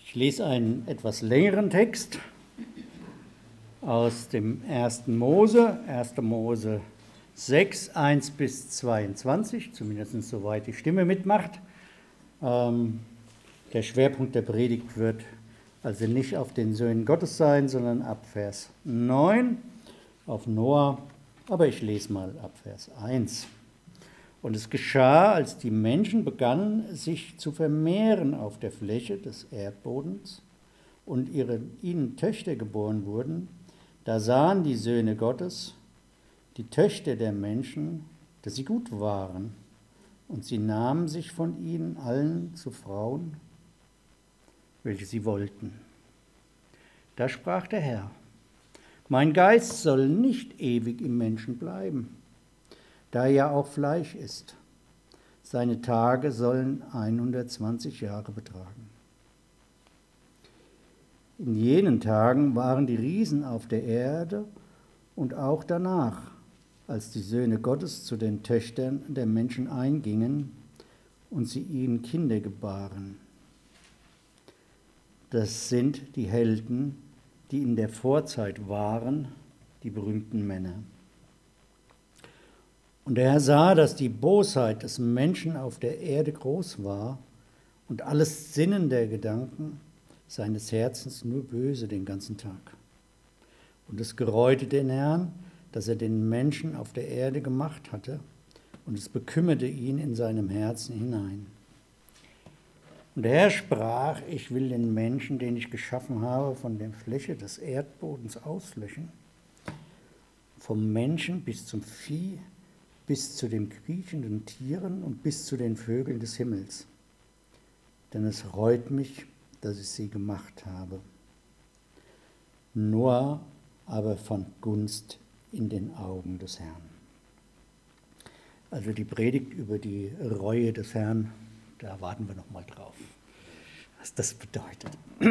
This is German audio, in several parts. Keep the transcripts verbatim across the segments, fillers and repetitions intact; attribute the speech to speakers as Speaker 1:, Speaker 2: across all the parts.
Speaker 1: Ich lese einen etwas längeren Text aus dem ersten Mose, erster Mose sechs, eins bis zweiundzwanzig, zumindest soweit die Stimme mitmacht. Ähm, der Schwerpunkt der Predigt wird also nicht auf den Söhnen Gottes sein, sondern ab Vers neun auf Noah, aber ich lese mal ab Vers eins. Und es geschah, als die Menschen begannen, sich zu vermehren auf der Fläche des Erdbodens und ihre, ihnen Töchter geboren wurden, da sahen die Söhne Gottes, die Töchter der Menschen, dass sie gut waren, und sie nahmen sich von ihnen allen zu Frauen, welche sie wollten. Da sprach der Herr: Mein Geist soll nicht ewig im Menschen bleiben, da er ja auch Fleisch ist. Seine Tage sollen hundertzwanzig Jahre betragen. In jenen Tagen waren die Riesen auf der Erde und auch danach, als die Söhne Gottes zu den Töchtern der Menschen eingingen und sie ihnen Kinder gebaren. Das sind die Helden, die in der Vorzeit waren, die berühmten Männer. Und der Herr sah, dass die Bosheit des Menschen auf der Erde groß war und alles Sinnen der Gedanken seines Herzens nur böse den ganzen Tag. Und es gereute den Herrn, dass er den Menschen auf der Erde gemacht hatte, und es bekümmerte ihn in seinem Herzen hinein. Und der Herr sprach: Ich will den Menschen, den ich geschaffen habe, von der Fläche des Erdbodens auslöschen, vom Menschen bis zum Vieh, bis zu den kriechenden Tieren und bis zu den Vögeln des Himmels. Denn es reut mich, dass ich sie gemacht habe. Noah aber fand Gunst in den Augen des Herrn. Also die Predigt über die Reue des Herrn, da warten wir noch mal drauf, was das bedeutet.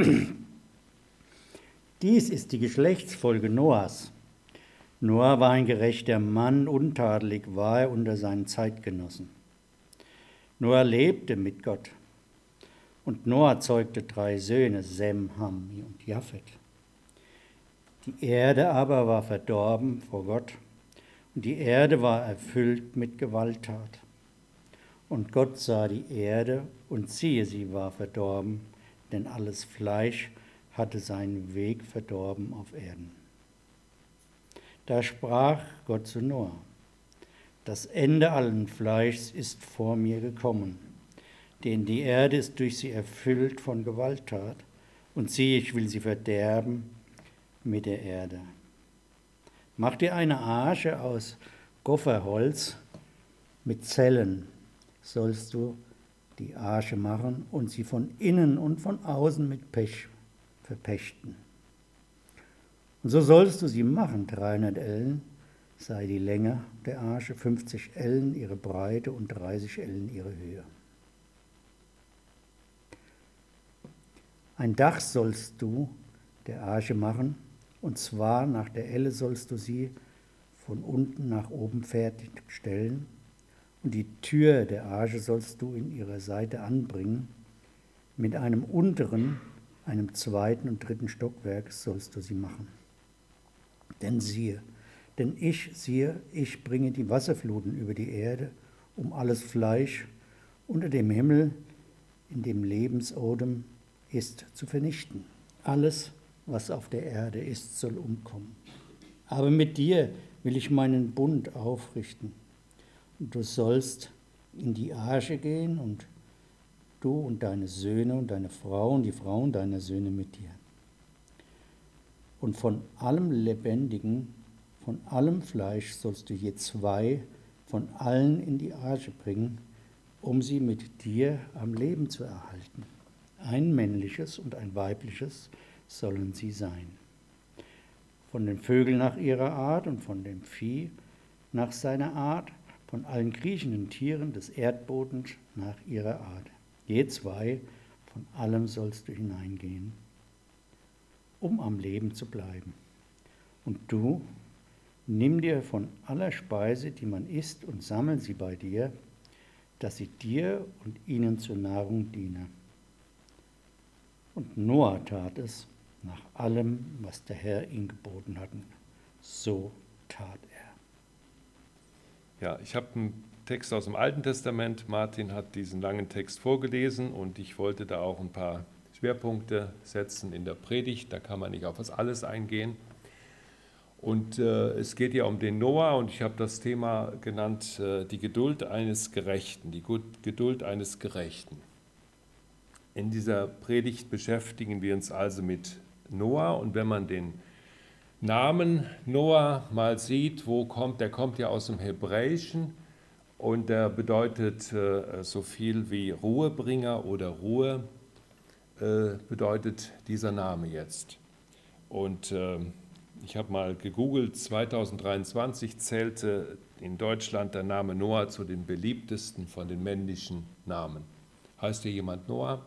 Speaker 1: Dies ist die Geschlechtsfolge Noahs. Noah war ein gerechter Mann, untadelig war er unter seinen Zeitgenossen. Noah lebte mit Gott. Und Noah zeugte drei Söhne, Sem, Ham und Japhet. Die Erde aber war verdorben vor Gott, und die Erde war erfüllt mit Gewalttat. Und Gott sah die Erde, und siehe, sie war verdorben, denn alles Fleisch hatte seinen Weg verdorben auf Erden. Da sprach Gott zu Noah: Das Ende allen Fleischs ist vor mir gekommen, denn die Erde ist durch sie erfüllt von Gewalttat, und siehe, ich will sie verderben mit der Erde. Mach dir eine Arche aus Gopherholz, mit Zellen sollst du die Arche machen und sie von innen und von außen mit Pech verpächten. Und so sollst du sie machen, dreihundert Ellen sei die Länge der Arche, fünfzig Ellen ihre Breite und dreißig Ellen ihre Höhe. Ein Dach sollst du der Arche machen, und zwar nach der Elle sollst du sie von unten nach oben fertigstellen, und die Tür der Arche sollst du in ihrer Seite anbringen. Mit einem unteren, einem zweiten und dritten Stockwerk sollst du sie machen. Denn siehe, denn ich, siehe, ich bringe die Wasserfluten über die Erde, um alles Fleisch unter dem Himmel, in dem Lebensodem ist, zu vernichten. Alles, was auf der Erde ist, soll umkommen. Aber mit dir will ich meinen Bund aufrichten. Und du sollst in die Arche gehen, und du und deine Söhne und deine Frauen, die Frauen deiner Söhne mit dir. Und von allem Lebendigen, von allem Fleisch sollst du je zwei von allen in die Arche bringen, um sie mit dir am Leben zu erhalten. Ein männliches und ein weibliches sollen sie sein. Von den Vögeln nach ihrer Art und von dem Vieh nach seiner Art, von allen kriechenden Tieren des Erdbodens nach ihrer Art. Je zwei, von allem sollst du hineingehen, um am Leben zu bleiben. Und du, nimm dir von aller Speise, die man isst, und sammel sie bei dir, dass sie dir und ihnen zur Nahrung diene. Und Noah tat es nach allem, was der Herr ihm geboten hatte. So tat er.
Speaker 2: Ja, ich habe einen Text aus dem Alten Testament. Martin hat diesen langen Text vorgelesen und ich wollte da auch ein paar Schwerpunkte setzen in der Predigt. Da kann man nicht auf das alles eingehen. Und äh, es geht ja um den Noah und ich habe das Thema genannt, äh, die Geduld eines Gerechten, die Geduld eines Gerechten. In dieser Predigt beschäftigen wir uns also mit Noah und wenn man den Namen Noah mal sieht, wo kommt, der kommt ja aus dem Hebräischen und der bedeutet äh, so viel wie Ruhebringer oder Ruhe, äh, bedeutet dieser Name jetzt. Und äh, ich habe mal gegoogelt, zweitausenddreiundzwanzig zählte in Deutschland der Name Noah zu den beliebtesten von den männlichen Namen. Heißt hier jemand Noah?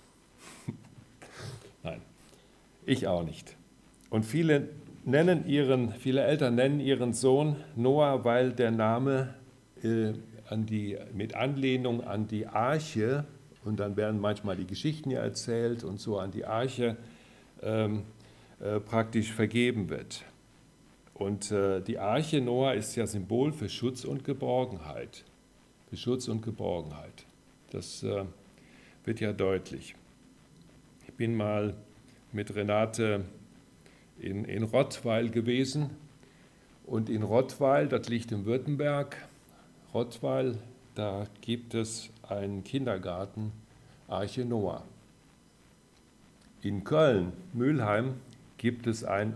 Speaker 2: Nein, ich auch nicht. Und viele nennen ihren, viele Eltern nennen ihren Sohn Noah, weil der Name äh, an die, mit Anlehnung an die Arche, und dann werden manchmal die Geschichten ja erzählt und so an die Arche ähm, äh, praktisch vergeben wird. Und äh, die Arche Noah ist ja Symbol für Schutz und Geborgenheit. Für Schutz und Geborgenheit. Das äh, wird ja deutlich. Ich bin mal mit Renate in, in Rottweil gewesen und in Rottweil, das liegt in Württemberg, Rottweil, da gibt es einen Kindergarten, Arche Noah. In Köln, Mülheim, gibt es ein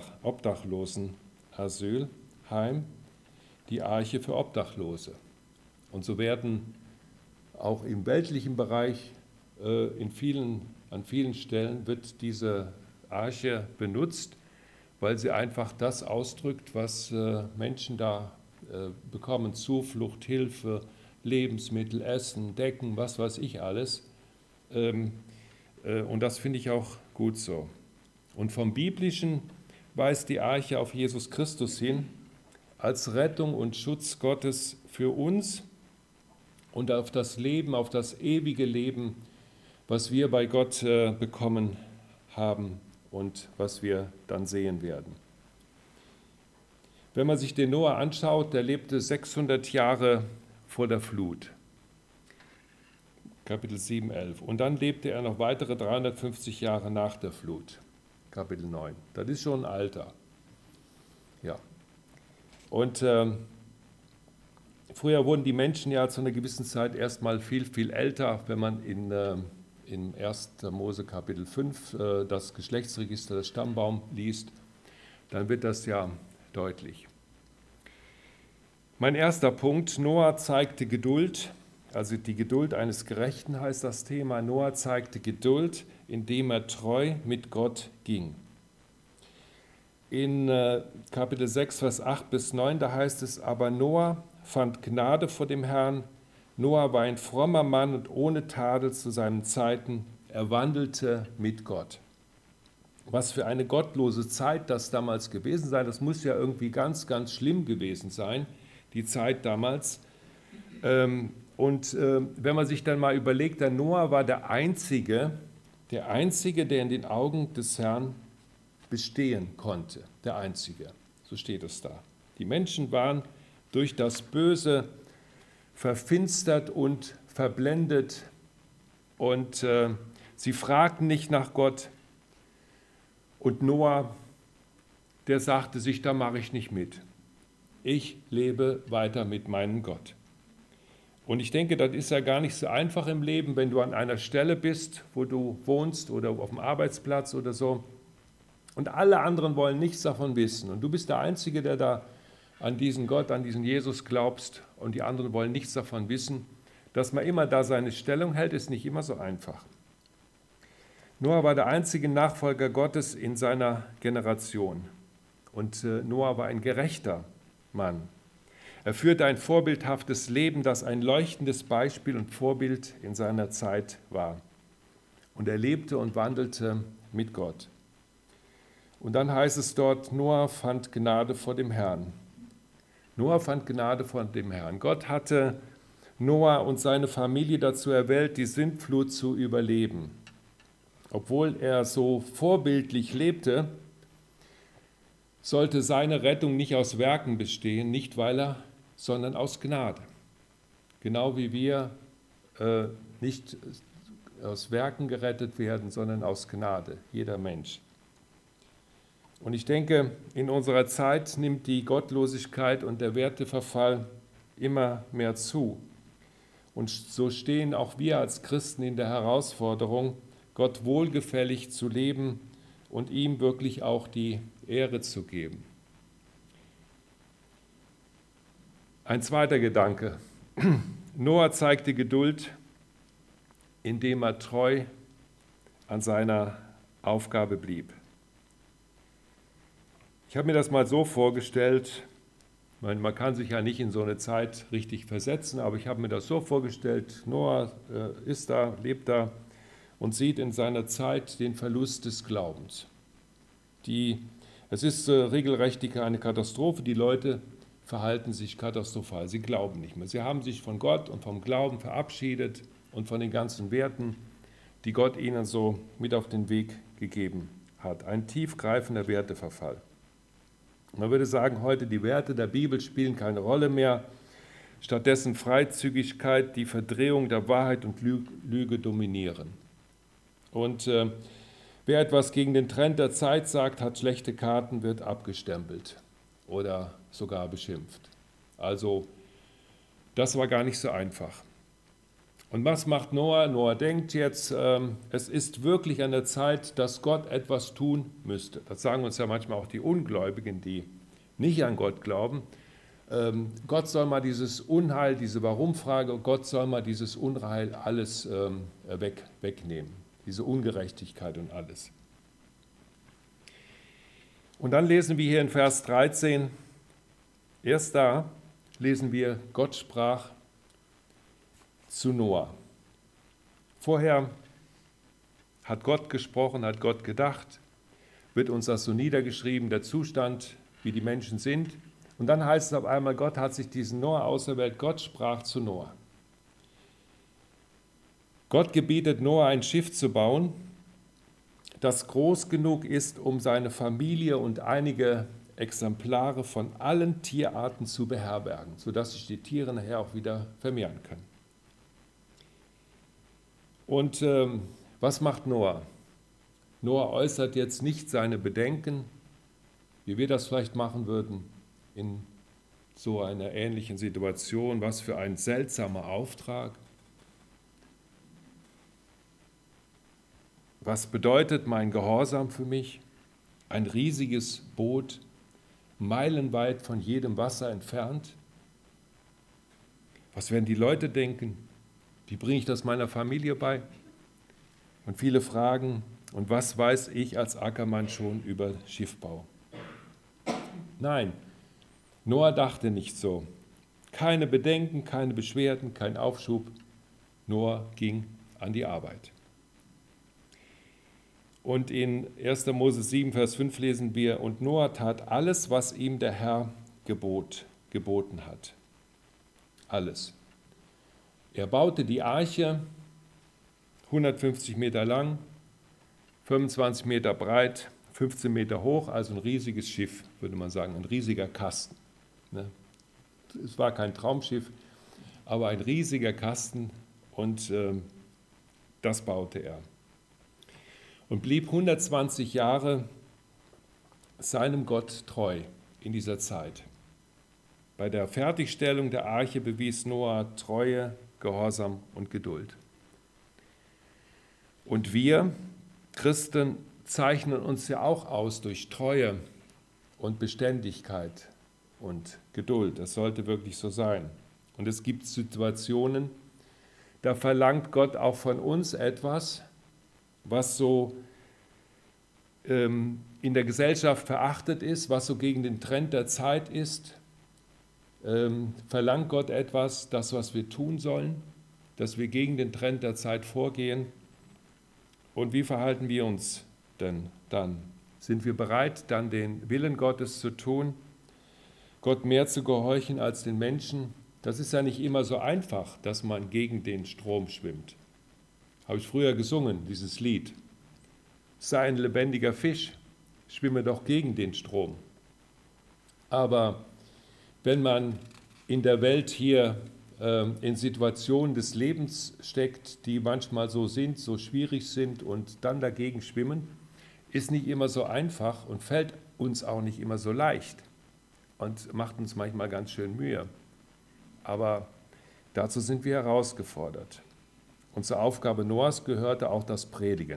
Speaker 2: Obdachlosenasylheim, die Arche für Obdachlose. Und so werden auch im weltlichen Bereich äh, in vielen, an vielen Stellen wird diese Arche benutzt, weil sie einfach das ausdrückt, was äh, Menschen da äh, bekommen, Zuflucht, Hilfe, Lebensmittel, Essen, Decken, was weiß ich alles. Ähm, äh, und das finde ich auch gut so. Und vom Biblischen weist die Arche auf Jesus Christus hin, als Rettung und Schutz Gottes für uns und auf das Leben, auf das ewige Leben, was wir bei Gott äh, bekommen haben und was wir dann sehen werden. Wenn man sich den Noah anschaut, der lebte sechshundert Jahre vor der Flut. Kapitel sieben, elf. Und dann lebte er noch weitere dreihundertfünfzig Jahre nach der Flut. Kapitel neun. Das ist schon ein Alter. Ja. Und ähm, früher wurden die Menschen ja zu einer gewissen Zeit erstmal viel, viel älter. Wenn man in, äh, in erster Mose Kapitel fünf äh, das Geschlechtsregister des Stammbaums liest, dann wird das ja deutlich. Mein erster Punkt, Noah zeigte Geduld, also die Geduld eines Gerechten heißt das Thema. Noah zeigte Geduld, indem er treu mit Gott ging. In äh, Kapitel sechs, Vers acht bis neun, da heißt es, aber Noah fand Gnade vor dem Herrn. Noah war ein frommer Mann und ohne Tadel zu seinen Zeiten. Er wandelte mit Gott. Was für eine gottlose Zeit das damals gewesen sei, das muss ja irgendwie ganz, ganz schlimm gewesen sein, die Zeit damals. Ähm, und äh, wenn man sich dann mal überlegt, der Noah war der Einzige, der Einzige, der in den Augen des Herrn bestehen konnte. Der Einzige, so steht es da. Die Menschen waren durch das Böse verfinstert und verblendet und äh, sie fragten nicht nach Gott. Und Noah, der sagte sich, da mache ich nicht mit. Ich lebe weiter mit meinem Gott. Und ich denke, das ist ja gar nicht so einfach im Leben, wenn du an einer Stelle bist, wo du wohnst oder auf dem Arbeitsplatz oder so. Und alle anderen wollen nichts davon wissen. Und du bist der Einzige, der da an diesen Gott, an diesen Jesus glaubst. Und die anderen wollen nichts davon wissen. Dass man immer da seine Stellung hält, ist nicht immer so einfach. Noah war der einzige Nachfolger Gottes in seiner Generation. Und äh, Noah war ein gerechter Mann. Er führte ein vorbildhaftes Leben, das ein leuchtendes Beispiel und Vorbild in seiner Zeit war. Und er lebte und wandelte mit Gott. Und dann heißt es dort, Noah fand Gnade vor dem Herrn. Noah fand Gnade vor dem Herrn. Gott hatte Noah und seine Familie dazu erwählt, die Sintflut zu überleben. obwohl er so vorbildlich lebte, sollte seine Rettung nicht aus Werken bestehen, nicht weil er, sondern aus Gnade. Genau wie wir äh, nicht aus Werken gerettet werden, sondern aus Gnade, jeder Mensch. Und ich denke, in unserer Zeit nimmt die Gottlosigkeit und der Werteverfall immer mehr zu. Und so stehen auch wir als Christen in der Herausforderung, Gott wohlgefällig zu leben und ihm wirklich auch die Ehre zu geben. Ein zweiter Gedanke. Noah zeigte Geduld, indem er treu an seiner Aufgabe blieb. Ich habe mir das mal so vorgestellt, man kann sich ja nicht in so eine Zeit richtig versetzen, aber ich habe mir das so vorgestellt, Noah äh, ist da, lebt da und sieht in seiner Zeit den Verlust des Glaubens. Die, es ist äh, regelrecht eine Katastrophe, die Leute verhalten sich katastrophal, sie glauben nicht mehr. Sie haben sich von Gott und vom Glauben verabschiedet und von den ganzen Werten, die Gott ihnen so mit auf den Weg gegeben hat. Ein tiefgreifender Werteverfall. Man würde sagen, heute die Werte der Bibel spielen keine Rolle mehr, stattdessen Freizügigkeit, die Verdrehung der Wahrheit und Lüge dominieren. Und äh, wer etwas gegen den Trend der Zeit sagt, hat schlechte Karten, wird abgestempelt oder sogar beschimpft. Also das war gar nicht so einfach. Und was macht Noah? Noah denkt jetzt, ähm, es ist wirklich an der Zeit, dass Gott etwas tun müsste. Das sagen uns ja manchmal auch die Ungläubigen, die nicht an Gott glauben. Ähm, Gott soll mal dieses Unheil, diese Warum-Frage, Gott soll mal dieses Unheil alles ähm, weg, wegnehmen, diese Ungerechtigkeit und alles. Und dann lesen wir hier in Vers dreizehn, erst da lesen wir, Gott sprach zu Noah. Vorher hat Gott gesprochen, hat Gott gedacht, wird uns das so niedergeschrieben, der Zustand, wie die Menschen sind. Und dann heißt es auf einmal, Gott hat sich diesen Noah auserwählt, Gott sprach zu Noah. Gott gebietet Noah, ein Schiff zu bauen, das groß genug ist, um seine Familie und einige Exemplare von allen Tierarten zu beherbergen, sodass sich die Tiere nachher auch wieder vermehren können. Und ähm, was macht Noah? Noah äußert jetzt nicht seine Bedenken, wie wir das vielleicht machen würden in so einer ähnlichen Situation. Was für ein seltsamer Auftrag. Was bedeutet mein Gehorsam für mich? Ein riesiges Boot, meilenweit von jedem Wasser entfernt. Was werden die Leute denken? Wie bringe ich das meiner Familie bei? Und viele fragen, und was weiß ich als Ackermann schon über Schiffbau? Nein, Noah dachte nicht so. Keine Bedenken, keine Beschwerden, kein Aufschub. Noah ging an die Arbeit. Und in erster Mose sieben, Vers fünf lesen wir, und Noah tat alles, was ihm der Herr gebot, geboten hat. Alles. Er baute die Arche, hundertfünfzig Meter lang, fünfundzwanzig Meter breit, fünfzehn Meter hoch, also ein riesiges Schiff, würde man sagen, ein riesiger Kasten. Es war kein Traumschiff, aber ein riesiger Kasten, und äh, das baute er. Und blieb hundertzwanzig Jahre seinem Gott treu in dieser Zeit. Bei der Fertigstellung der Arche bewies Noah Treue, Gehorsam und Geduld. Und wir Christen zeichnen uns ja auch aus durch Treue und Beständigkeit und Geduld. Das sollte wirklich so sein. Und es gibt Situationen, da verlangt Gott auch von uns etwas, was so ähm, in der Gesellschaft verachtet ist, was so gegen den Trend der Zeit ist. Ähm, verlangt Gott etwas, das, was wir tun sollen, dass wir gegen den Trend der Zeit vorgehen. Und wie verhalten wir uns denn dann? Sind wir bereit, dann den Willen Gottes zu tun, Gott mehr zu gehorchen als den Menschen? Das ist ja nicht immer so einfach, dass man gegen den Strom schwimmt. Habe ich früher gesungen, dieses Lied. sei ein lebendiger Fisch, schwimme doch gegen den Strom. Aber wenn man in der Welt hier äh, in Situationen des Lebens steckt, die manchmal so sind, so schwierig sind und dann dagegen schwimmen, ist nicht immer so einfach und fällt uns auch nicht immer so leicht und macht uns manchmal ganz schön Mühe. Aber dazu sind wir herausgefordert. Und zur Aufgabe Noahs gehörte auch das Predigen.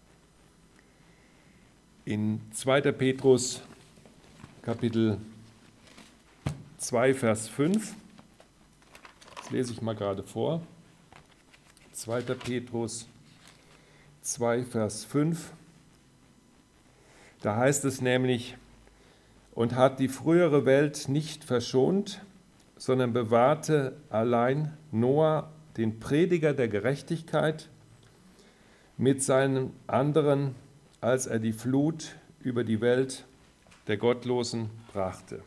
Speaker 2: In zweiter Petrus Kapitel zwei, Vers fünf, das lese ich mal gerade vor, zweiter Petrus zwei, Vers fünf, da heißt es nämlich, und hat die frühere Welt nicht verschont, sondern bewahrte allein Noah, den Prediger der Gerechtigkeit, mit seinen anderen, als er die Flut über die Welt der Gottlosen brachte.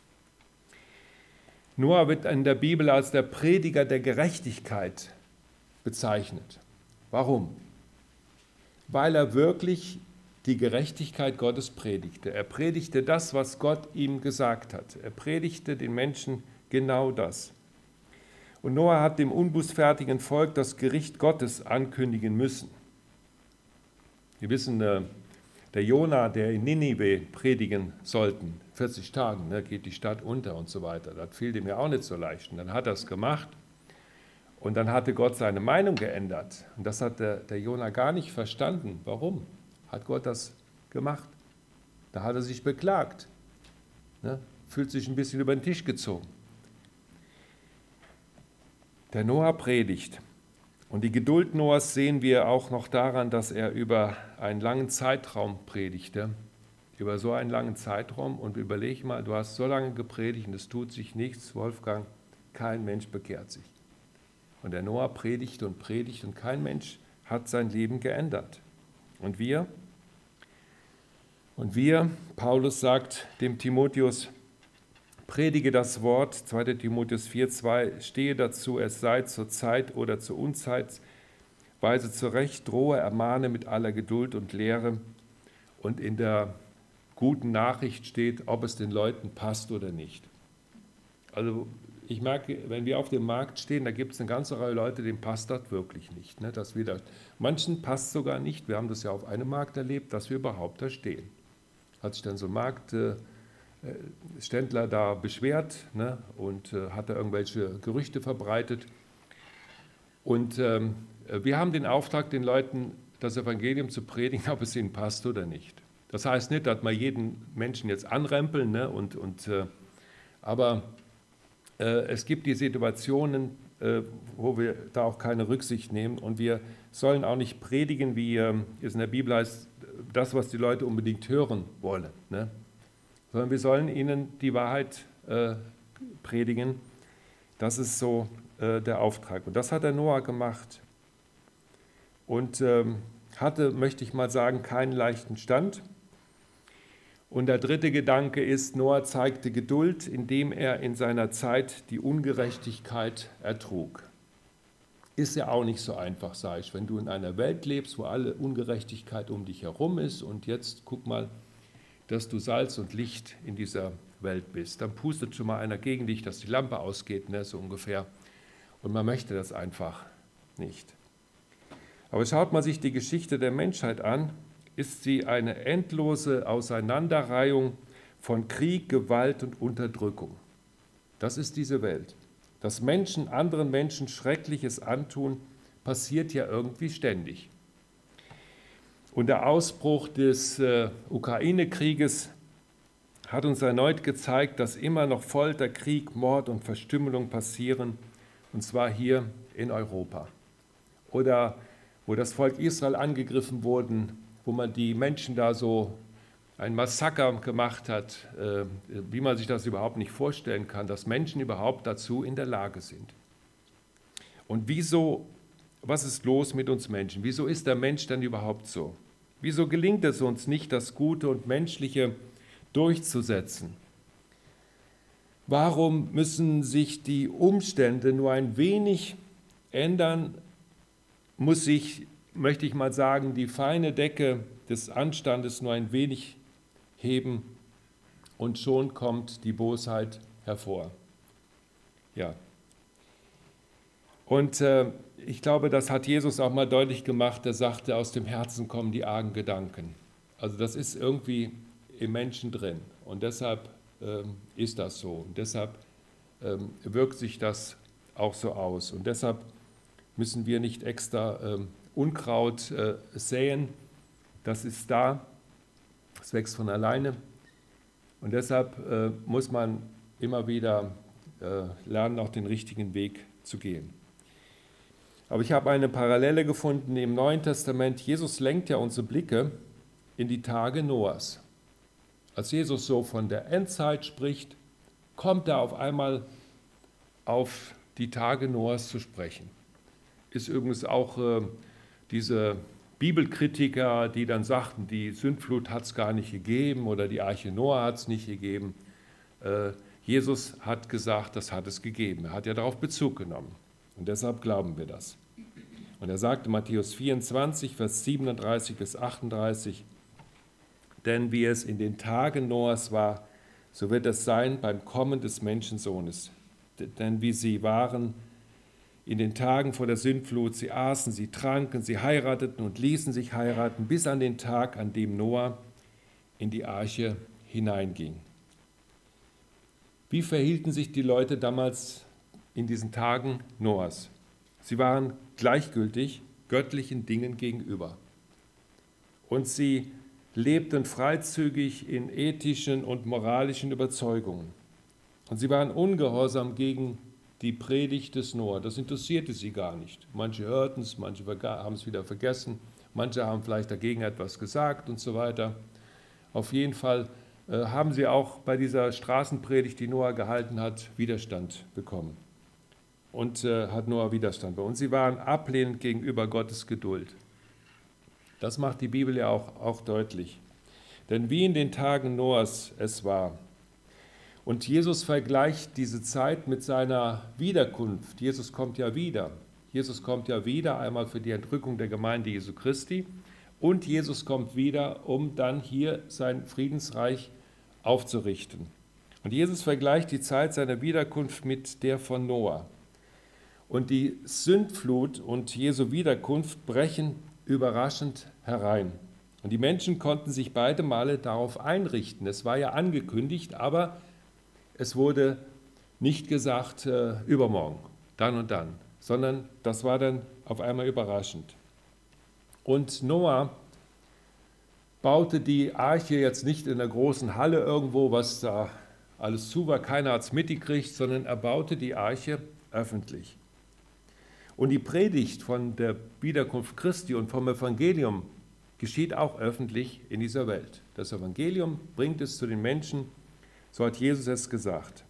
Speaker 2: Noah wird in der Bibel als der Prediger der Gerechtigkeit bezeichnet. Warum? Weil er wirklich die Gerechtigkeit Gottes predigte. Er predigte das, was Gott ihm gesagt hat. Er predigte den Menschen genau das. Und Noah hat dem unbußfertigen Volk das Gericht Gottes ankündigen müssen. Wir wissen, der Jona, der in Ninive predigen sollten, vierzig Tagen, ne, geht die Stadt unter und so weiter. Das fiel dem ja auch nicht so leicht. Und dann hat er es gemacht und dann hatte Gott seine Meinung geändert. Und das hat der, der Jona gar nicht verstanden. Warum hat Gott das gemacht? Da hat er sich beklagt, ne, fühlt sich ein bisschen über den Tisch gezogen. Der Noah predigt. Und die Geduld Noahs sehen wir auch noch daran, dass er über einen langen Zeitraum predigte. Über so einen langen Zeitraum. Und überleg mal, du hast so lange gepredigt und es tut sich nichts, Wolfgang, kein Mensch bekehrt sich. Und der Noah predigt und predigt und kein Mensch hat sein Leben geändert. Und wir? Und wir, Paulus sagt dem Timotheus, predige das Wort, zweiter Timotheus vier, zwei, stehe dazu, es sei zur Zeit oder zur Unzeit, weise zurecht, drohe, ermahne mit aller Geduld und Lehre. Und in der guten Nachricht steht, ob es den Leuten passt oder nicht. Also ich merke, wenn wir auf dem Markt stehen, da gibt es eine ganze Reihe Leute, denen passt das wirklich nicht. Ne? Dass wir da, manchen passt sogar nicht, wir haben das ja auf einem Markt erlebt, dass wir überhaupt da stehen. Hat sich dann so ein Markt... Äh, Ständler da beschwert, ne, und äh, hat da irgendwelche Gerüchte verbreitet. Und ähm, wir haben den Auftrag, den Leuten das Evangelium zu predigen, ob es ihnen passt oder nicht. Das heißt nicht, dass wir jeden Menschen jetzt anrempeln, ne, und, und, äh, aber äh, es gibt die Situationen, äh, wo wir da auch keine Rücksicht nehmen. Und wir sollen auch nicht predigen, wie äh, es in der Bibel heißt, das, was die Leute unbedingt hören wollen, ne? Sondern wir sollen ihnen die Wahrheit äh, predigen. Das ist so äh, der Auftrag. Und das hat der Noah gemacht. Und ähm, hatte, möchte ich mal sagen, keinen leichten Stand. Und der dritte Gedanke ist, Noah zeigte Geduld, indem er in seiner Zeit die Ungerechtigkeit ertrug. Ist ja auch nicht so einfach, sage ich, wenn du in einer Welt lebst, wo alle Ungerechtigkeit um dich herum ist und jetzt, guck mal, dass du Salz und Licht in dieser Welt bist. Dann pustet schon mal einer gegen dich, dass die Lampe ausgeht, ne, so ungefähr. Und man möchte das einfach nicht. Aber schaut man sich die Geschichte der Menschheit an, ist sie eine endlose Auseinanderreihung von Krieg, Gewalt und Unterdrückung. Das ist diese Welt. Dass Menschen anderen Menschen Schreckliches antun, passiert ja irgendwie ständig. Und der Ausbruch des äh, Ukraine-Krieges hat uns erneut gezeigt, dass immer noch Folter, Krieg, Mord und Verstümmelung passieren, und zwar hier in Europa. Oder wo das Volk Israel angegriffen wurde, wo man die Menschen da so ein Massaker gemacht hat, äh, wie man sich das überhaupt nicht vorstellen kann, dass Menschen überhaupt dazu in der Lage sind. Und wieso Was ist los mit uns Menschen? Wieso ist der Mensch denn überhaupt so? Wieso gelingt es uns nicht, das Gute und Menschliche durchzusetzen? Warum müssen sich die Umstände nur ein wenig ändern? Muss sich, möchte ich mal sagen, die feine Decke des Anstandes nur ein wenig heben und schon kommt die Bosheit hervor. Ja. Und äh, ich glaube, das hat Jesus auch mal deutlich gemacht. Er sagte, aus dem Herzen kommen die argen Gedanken. Also das ist irgendwie im Menschen drin und deshalb ähm, ist das so. Und deshalb ähm, wirkt sich das auch so aus. Und deshalb müssen wir nicht extra ähm, Unkraut äh, säen. Das ist da, es wächst von alleine. Und deshalb äh, muss man immer wieder äh, lernen, auch den richtigen Weg zu gehen. Aber ich habe eine Parallele gefunden im Neuen Testament. Jesus lenkt ja unsere Blicke in die Tage Noahs. Als Jesus so von der Endzeit spricht, kommt er auf einmal auf die Tage Noahs zu sprechen. Ist übrigens auch äh, diese Bibelkritiker, die dann sagten, die Sündflut hat es gar nicht gegeben oder die Arche Noah hat es nicht gegeben. Äh, Jesus hat gesagt, das hat es gegeben. Er hat ja darauf Bezug genommen. Und deshalb glauben wir das. Und er sagte Matthäus vierundzwanzig, Vers siebenunddreißig bis achtunddreißig, denn wie es in den Tagen Noahs war, so wird es sein beim Kommen des Menschensohnes. Denn wie sie waren in den Tagen vor der Sündflut, sie aßen, sie tranken, sie heirateten und ließen sich heiraten, bis an den Tag, an dem Noah in die Arche hineinging. Wie verhielten sich die Leute damals in diesen Tagen Noahs? Sie waren gleichgültig göttlichen Dingen gegenüber. Und sie lebten freizügig in ethischen und moralischen Überzeugungen. Und sie waren ungehorsam gegen die Predigt des Noah. Das interessierte sie gar nicht. Manche hörten es, manche haben es wieder vergessen, manche haben vielleicht dagegen etwas gesagt und so weiter. Auf jeden Fall äh, haben sie auch bei dieser Straßenpredigt, die Noah gehalten hat, Widerstand bekommen. Und äh, hat Noah Widerstand bei uns. Sie waren ablehnend gegenüber Gottes Geduld. Das macht die Bibel ja auch, auch deutlich. Denn wie in den Tagen Noahs es war. Und Jesus vergleicht diese Zeit mit seiner Wiederkunft. Jesus kommt ja wieder. Jesus kommt ja wieder, einmal für die Entrückung der Gemeinde Jesu Christi. Und Jesus kommt wieder, um dann hier sein Friedensreich aufzurichten. Und Jesus vergleicht die Zeit seiner Wiederkunft mit der von Noah. Und die Sündflut und Jesu Wiederkunft brechen überraschend herein. Und die Menschen konnten sich beide Male darauf einrichten. Es war ja angekündigt, aber es wurde nicht gesagt, äh, übermorgen, dann und dann, sondern das war dann auf einmal überraschend. Und Noah baute die Arche jetzt nicht in einer großen Halle irgendwo, was da alles zu war, keiner hat es mitgekriegt, sondern er baute die Arche öffentlich. Und die Predigt von der Wiederkunft Christi und vom Evangelium geschieht auch öffentlich in dieser Welt. Das Evangelium bringt es zu den Menschen, so hat Jesus es gesagt.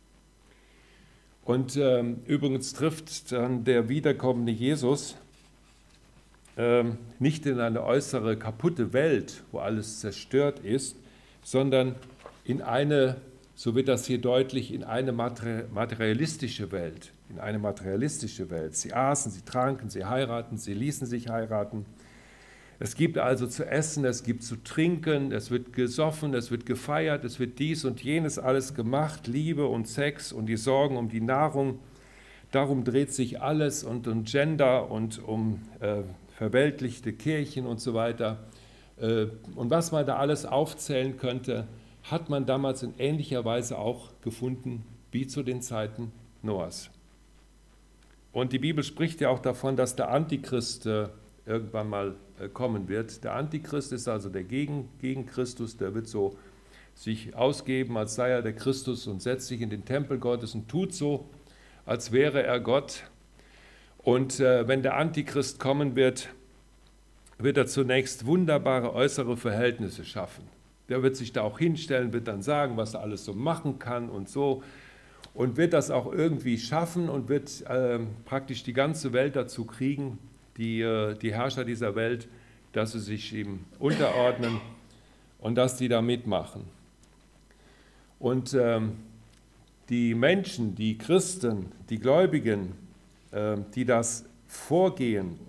Speaker 2: Und ähm, übrigens trifft dann der wiederkommende Jesus ähm, nicht in eine äußere kaputte Welt, wo alles zerstört ist, sondern in eine, so wird das hier deutlich, in eine materialistische Welt. In eine materialistische Welt. Sie aßen, sie tranken, sie heiraten, sie ließen sich heiraten. Es gibt also zu essen, es gibt zu trinken, es wird gesoffen, es wird gefeiert, es wird dies und jenes alles gemacht, Liebe und Sex und die Sorgen um die Nahrung. Darum dreht sich alles und um Gender und um äh, verweltlichte Kirchen und so weiter. Äh, und was man da alles aufzählen könnte, hat man damals in ähnlicher Weise auch gefunden wie zu den Zeiten Noahs. Und die Bibel spricht ja auch davon, dass der Antichrist äh, irgendwann mal äh, kommen wird. Der Antichrist ist also der gegen, gegen Christus, der wird so sich ausgeben, als sei er der Christus und setzt sich in den Tempel Gottes und tut so, als wäre er Gott. Und äh, wenn der Antichrist kommen wird, wird er zunächst wunderbare äußere Verhältnisse schaffen. Der wird sich da auch hinstellen, wird dann sagen, was er alles so machen kann und so. Und wird das auch irgendwie schaffen und wird äh, praktisch die ganze Welt dazu kriegen, die, äh, die Herrscher dieser Welt, dass sie sich ihm unterordnen und dass die da mitmachen. Und ähm, die Menschen, die Christen, die Gläubigen, äh, die das Vorgehen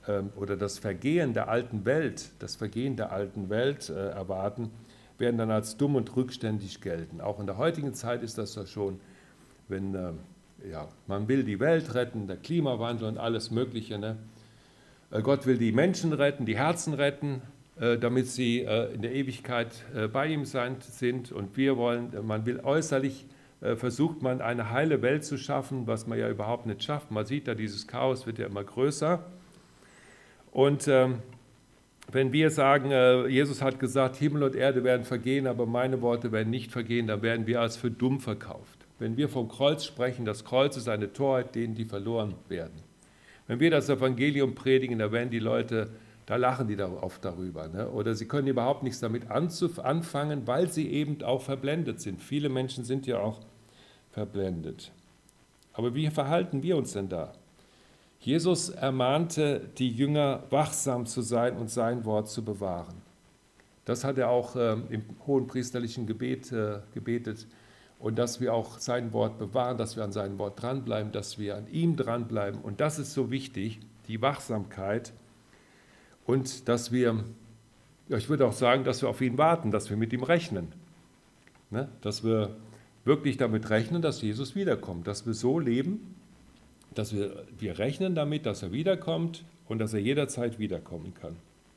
Speaker 2: ähm, oder das Vergehen der alten Welt, das Vergehen der alten Welt äh, erwarten, werden dann als dumm und rückständig gelten. Auch in der heutigen Zeit ist das ja schon, wenn äh, ja, man will die Welt retten, der Klimawandel und alles Mögliche. Ne? Äh, Gott will die Menschen retten, die Herzen retten, äh, damit sie äh, in der Ewigkeit äh, bei ihm sein, sind. Und wir wollen, man will äußerlich, äh, versucht man eine heile Welt zu schaffen, was man ja überhaupt nicht schafft. Man sieht ja, dieses Chaos wird ja immer größer. Und ähm, wenn wir sagen, äh, Jesus hat gesagt, Himmel und Erde werden vergehen, aber meine Worte werden nicht vergehen, dann werden wir als für dumm verkauft. Wenn wir vom Kreuz sprechen, das Kreuz ist eine Torheit denen, die verloren werden. Wenn wir das Evangelium predigen, da werden die Leute, da lachen die da oft darüber. Ne? Oder sie können überhaupt nichts damit anfangen, weil sie eben auch verblendet sind. Viele Menschen sind ja auch verblendet. Aber wie verhalten wir uns denn da? Jesus ermahnte die Jünger, wachsam zu sein und sein Wort zu bewahren. Das hat er auch äh, im hohenpriesterlichen Gebet äh, gebetet. Und dass wir auch sein Wort bewahren, dass wir an seinem Wort dranbleiben, dass wir an ihm dranbleiben. Und das ist so wichtig, die Wachsamkeit. Und dass wir, ja, ich würde auch sagen, dass wir auf ihn warten, dass wir mit ihm rechnen. Ne? Dass wir wirklich damit rechnen, dass Jesus wiederkommt. Dass wir so leben, dass wir, wir rechnen damit, dass er wiederkommt und dass er jederzeit wiederkommen kann.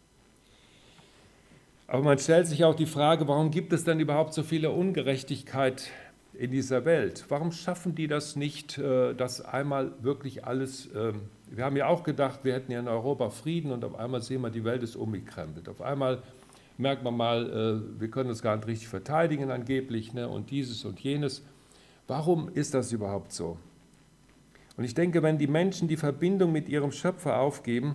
Speaker 2: Aber man stellt sich auch die Frage, warum gibt es denn überhaupt so viele Ungerechtigkeit in dieser Welt? Warum schaffen die das nicht, dass einmal wirklich alles, wir haben ja auch gedacht, wir hätten ja in Europa Frieden und auf einmal sehen wir, die Welt ist umgekrempelt. Auf einmal merkt man mal, wir können uns gar nicht richtig verteidigen angeblich, ne, und dieses und jenes. Warum ist das überhaupt so? Und ich denke, wenn die Menschen die Verbindung mit ihrem Schöpfer aufgeben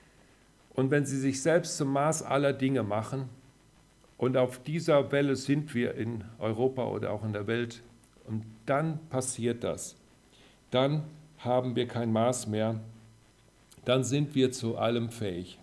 Speaker 2: und wenn sie sich selbst zum Maß aller Dinge machen, und auf dieser Welle sind wir in Europa oder auch in der Welt, und dann passiert das. Dann haben wir kein Maß mehr, dann sind wir zu allem fähig.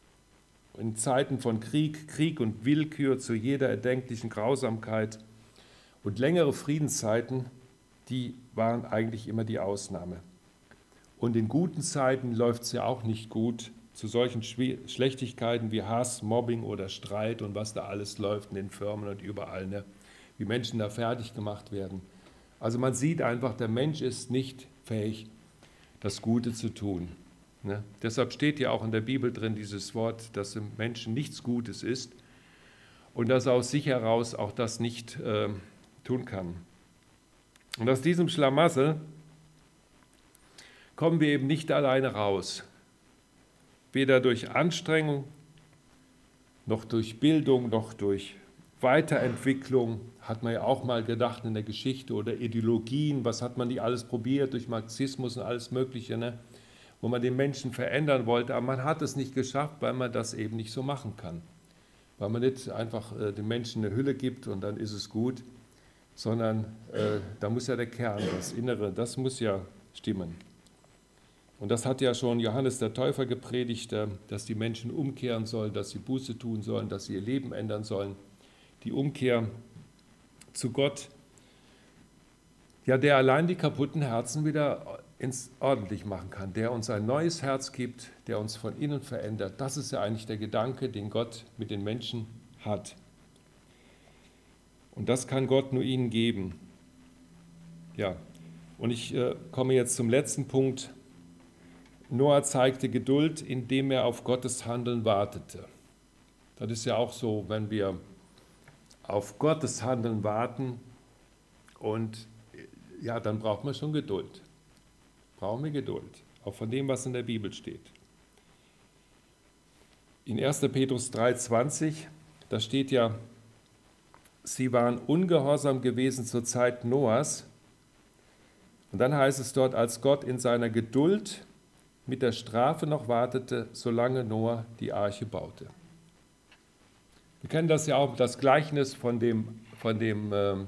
Speaker 2: In Zeiten von Krieg, Krieg und Willkür, zu jeder erdenklichen Grausamkeit und längere Friedenszeiten, die waren eigentlich immer die Ausnahme. Und in guten Zeiten läuft es ja auch nicht gut, zu solchen Schlechtigkeiten wie Hass, Mobbing oder Streit und was da alles läuft in den Firmen und überall, ne? Wie Menschen da fertig gemacht werden. Also man sieht einfach, der Mensch ist nicht fähig, das Gute zu tun. Ne? Deshalb steht ja auch in der Bibel drin dieses Wort, dass im Menschen nichts Gutes ist und dass er aus sich heraus auch das nicht äh, tun kann. Und aus diesem Schlamassel kommen wir eben nicht alleine raus. Weder durch Anstrengung, noch durch Bildung, noch durch Weiterentwicklung, hat man ja auch mal gedacht in der Geschichte, oder Ideologien, was hat man nicht alles probiert, durch Marxismus und alles Mögliche, ne? Wo man den Menschen verändern wollte, aber man hat es nicht geschafft, weil man das eben nicht so machen kann. Weil man nicht einfach äh, den Menschen eine Hülle gibt und dann ist es gut, sondern äh, da muss ja der Kern, das Innere, das muss ja stimmen. Und das hat ja schon Johannes der Täufer gepredigt, dass die Menschen umkehren sollen, dass sie Buße tun sollen, dass sie ihr Leben ändern sollen. Die Umkehr zu Gott, ja, der allein die kaputten Herzen wieder ins ordentlich machen kann, der uns ein neues Herz gibt, der uns von innen verändert. Das ist ja eigentlich der Gedanke, den Gott mit den Menschen hat. Und das kann Gott nur ihnen geben. Ja, und ich äh, komme jetzt zum letzten Punkt. Noah zeigte Geduld, indem er auf Gottes Handeln wartete. Das ist ja auch so, wenn wir auf Gottes Handeln warten, und ja, dann braucht man schon Geduld. Brauchen wir Geduld, auch von dem, was in der Bibel steht. In erster Petrus drei zwanzig, da steht ja, sie waren ungehorsam gewesen zur Zeit Noahs. Und dann heißt es dort, als Gott in seiner Geduld mit der Strafe noch wartete, solange Noah die Arche baute. Wir kennen das ja auch, das Gleichnis von dem, von dem ähm,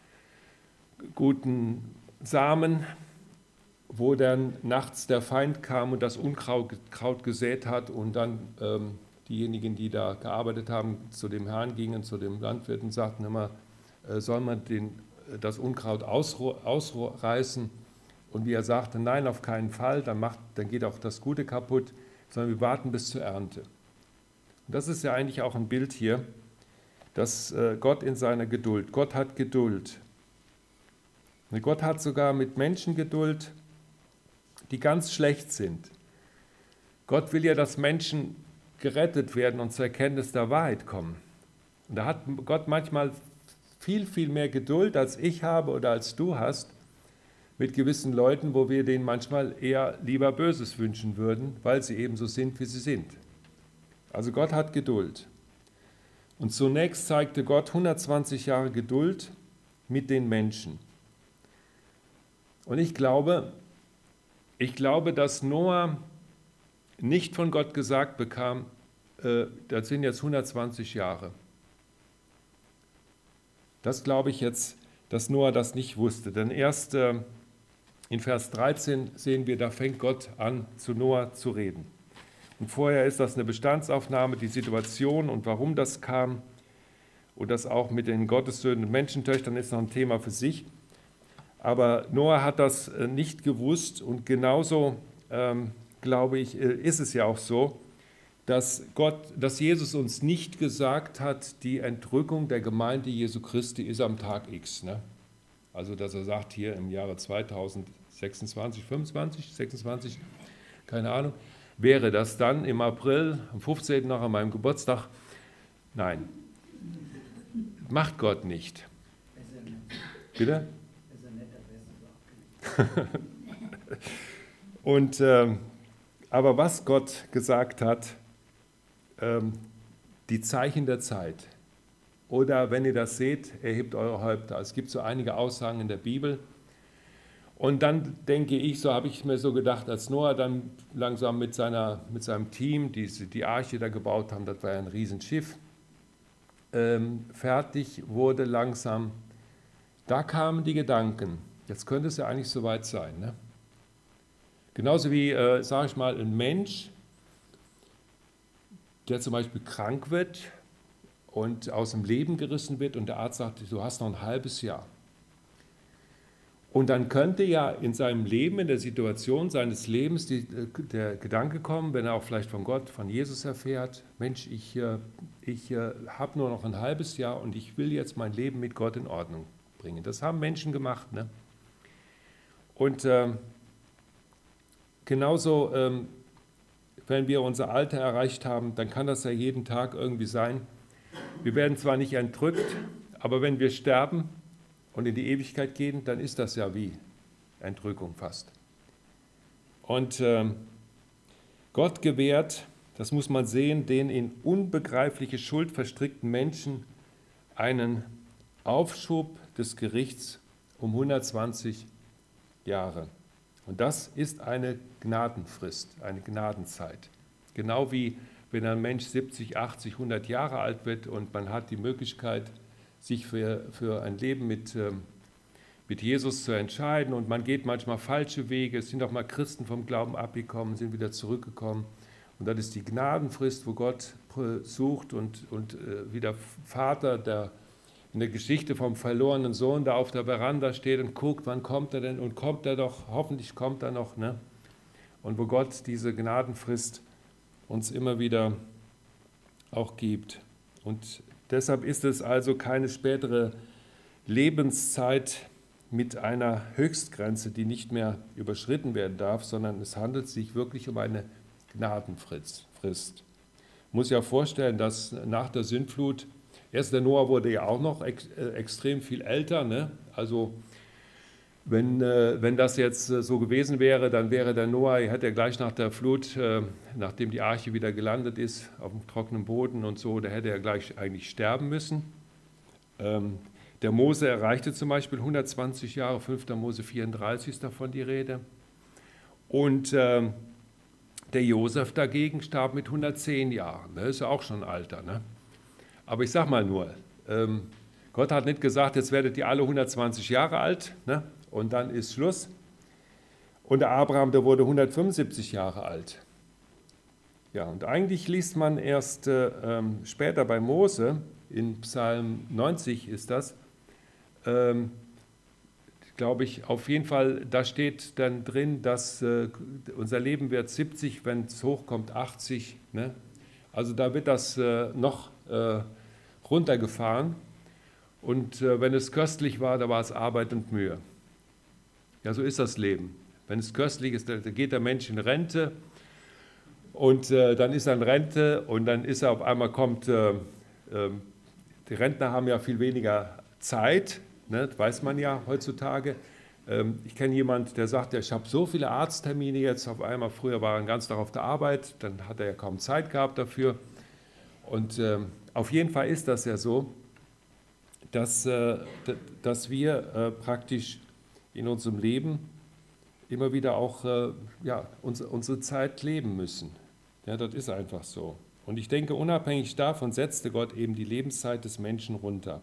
Speaker 2: guten Samen, wo dann nachts der Feind kam und das Unkraut Kraut gesät hat und dann ähm, diejenigen, die da gearbeitet haben, zu dem Herrn gingen, zu dem Landwirt und sagten immer, äh, soll man den, das Unkraut ausro- ausreißen? Und wie er sagte, nein, auf keinen Fall, dann, macht, dann geht auch das Gute kaputt. sondern wir warten bis zur Ernte. Und das ist ja eigentlich auch ein Bild hier, dass Gott in seiner Geduld, Gott hat Geduld. Und Gott hat sogar mit Menschen Geduld, die ganz schlecht sind. Gott will ja, dass Menschen gerettet werden und zur Erkenntnis der Wahrheit kommen. Und da hat Gott manchmal viel, viel mehr Geduld, als ich habe oder als du hast, mit gewissen Leuten, wo wir denen manchmal eher lieber Böses wünschen würden, weil sie eben so sind, wie sie sind. Also Gott hat Geduld. Und zunächst zeigte Gott hundertzwanzig Jahre Geduld mit den Menschen. Und ich glaube, ich glaube, dass Noah nicht von Gott gesagt bekam, äh, das sind jetzt hundertzwanzig Jahre. Das glaube ich jetzt, dass Noah das nicht wusste. Denn erst äh, in Vers dreizehn sehen wir, da fängt Gott an, zu Noah zu reden. Und vorher ist das eine Bestandsaufnahme, die Situation und warum das kam. Und das auch mit den Gottessöhnen und Menschentöchtern ist noch ein Thema für sich. Aber Noah hat das nicht gewusst und genauso, ähm, glaube ich, ist es ja auch so, dass Gott, dass Jesus uns nicht gesagt hat, die Entrückung der Gemeinde Jesu Christi ist am Tag X. Ne? Also, dass er sagt, hier im Jahre zweitausendsechsundzwanzig, fünfundzwanzig, sechsundzwanzig, keine Ahnung, wäre das dann im April, am fünfzehnten noch an meinem Geburtstag? Nein, macht Gott nicht. Bitte? Und, ähm, aber was Gott gesagt hat, ähm, die Zeichen der Zeit. Oder wenn ihr das seht, erhebt eure Häupter. Es gibt so einige Aussagen in der Bibel. Und dann denke ich, so habe ich mir so gedacht, als Noah dann langsam mit, seiner, mit seinem Team, die, die Arche da gebaut haben, das war ja ein Riesenschiff, ähm, fertig wurde langsam, da kamen die Gedanken, jetzt könnte es ja eigentlich soweit sein. Ne? Genauso wie, äh, sage ich mal, ein Mensch, der zum Beispiel krank wird und aus dem Leben gerissen wird und der Arzt sagt, du hast noch ein halbes Jahr. Und dann könnte ja in seinem Leben, in der Situation seines Lebens die, der Gedanke kommen, wenn er auch vielleicht von Gott, von Jesus erfährt, Mensch, ich, ich habe nur noch ein halbes Jahr und ich will jetzt mein Leben mit Gott in Ordnung bringen. Das haben Menschen gemacht. Ne? Und äh, genauso, ähm, wenn wir unser Alter erreicht haben, dann kann das ja jeden Tag irgendwie sein. Wir werden zwar nicht entrückt, aber wenn wir sterben und in die Ewigkeit gehen, dann ist das ja wie Entrückung fast. Und äh, Gott gewährt, das muss man sehen, den in unbegreifliche Schuld verstrickten Menschen einen Aufschub des Gerichts um hundertzwanzig Jahre. Und das ist eine Gnadenfrist, eine Gnadenzeit. Genau wie wenn ein Mensch siebzig, achtzig, hundert Jahre alt wird und man hat die Möglichkeit, sich für, für ein Leben mit, ähm, mit Jesus zu entscheiden und man geht manchmal falsche Wege, es sind auch mal Christen vom Glauben abgekommen, sind wieder zurückgekommen und das ist die Gnadenfrist, wo Gott sucht und, und äh, wie der Vater, der in der Geschichte vom verlorenen Sohn da auf der Veranda steht und guckt, wann kommt er denn und kommt er doch, hoffentlich kommt er noch, ne? Und wo Gott diese Gnadenfrist uns immer wieder auch gibt. Und deshalb ist es also keine spätere Lebenszeit mit einer Höchstgrenze, die nicht mehr überschritten werden darf, sondern es handelt sich wirklich um eine Gnadenfrist. Ich muss ja vorstellen, dass nach der Sündflut, erst der Noah wurde ja auch noch ex, äh, extrem viel älter, ne? Also wenn, äh, wenn das jetzt äh, so gewesen wäre, dann wäre der Noah, er hätte ja gleich nach der Flut, äh, nachdem die Arche wieder gelandet ist, auf dem trockenen Boden und so, da hätte er gleich eigentlich sterben müssen. Ähm, der Mose erreichte zum Beispiel hundertzwanzig Jahre, fünfter Mose vierunddreißig ist davon die Rede. Und äh, der Josef dagegen starb mit hundertzehn Jahren, das ist ja auch schon ein Alter, ne? Aber ich sage mal nur, ähm, Gott hat nicht gesagt, jetzt werdet ihr alle hundertzwanzig Jahre alt, ne? Und dann ist Schluss. Und der Abraham, der wurde hundertfünfundsiebzig Jahre alt. Ja, und eigentlich liest man erst äh, ähm, später bei Mose, in Psalm neunzig ist das, ähm, glaube ich, auf jeden Fall, da steht dann drin, dass äh, unser Leben wird siebzig, wenn es hochkommt, achtzig. Ne? Also da wird das äh, noch äh, runtergefahren. Und äh, wenn es köstlich war, da war es Arbeit und Mühe. Ja, so ist das Leben. Wenn es köstlich ist, da geht der Mensch in Rente und äh, dann ist er in Rente und dann ist er auf einmal kommt, äh, äh, die Rentner haben ja viel weniger Zeit, ne, das weiß man ja heutzutage. Ähm, ich kenne jemanden, der sagt, ja, ich habe so viele Arzttermine jetzt auf einmal, früher war er den ganzen Tag auf der Arbeit, dann hat er ja kaum Zeit gehabt dafür. Und äh, auf jeden Fall ist das ja so, dass, äh, dass wir äh, praktisch in unserem Leben immer wieder auch äh, ja, unsere, unsere Zeit leben müssen. Ja, das ist einfach so. Und ich denke, unabhängig davon setzte Gott eben die Lebenszeit des Menschen runter.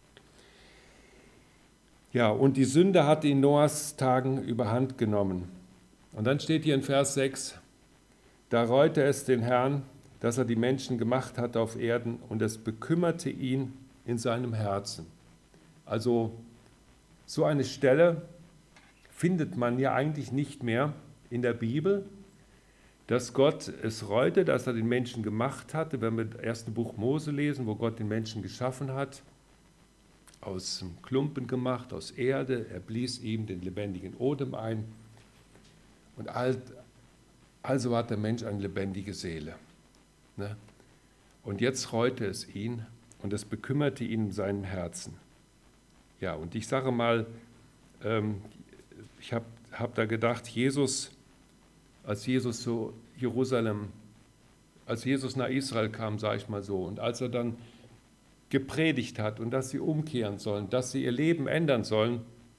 Speaker 2: Ja, und die Sünde hatte in Noahs Tagen überhand genommen. Und dann steht hier in Vers sechs, da reute es den Herrn, dass er die Menschen gemacht hatte auf Erden, und es bekümmerte ihn in seinem Herzen. Also so eine Stelle findet man ja eigentlich nicht mehr in der Bibel, dass Gott es reute, dass er den Menschen gemacht hatte. Wenn wir das erste Buch Mose lesen, wo Gott den Menschen geschaffen hat, aus einem Klumpen gemacht, aus Erde, er blies ihm den lebendigen Odem ein. Und also hat der Mensch eine lebendige Seele. Ne? Und jetzt reute es ihn und es bekümmerte ihn in seinem Herzen. Ja, und ich sage mal, ähm, ich habe hab da gedacht, Jesus, als Jesus so Jerusalem, als Jesus nach Israel kam, sage ich mal so, und als er dann gepredigt hat und dass sie umkehren sollen, dass sie ihr Leben ändern sollen,